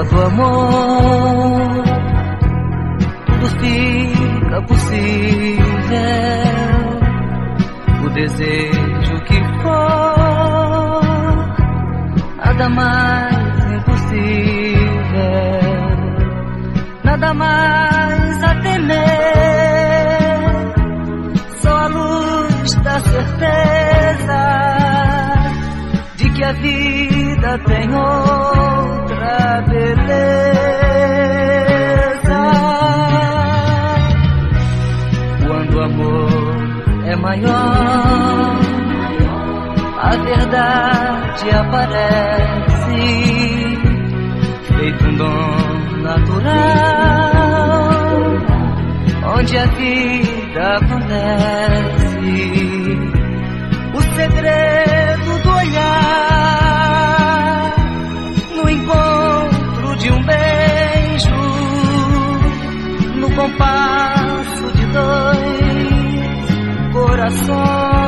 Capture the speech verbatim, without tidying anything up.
do amor, tudo fica possível. O desejo que for, nada mais impossível, nada mais a temer. Só a luz da certeza de que a vida tem outra beleza. Quando o amor é maior, a verdade aparece, feito um dom natural, onde a vida acontece. O segredo do olhar, no encontro de um beijo, no compasso de dois corações.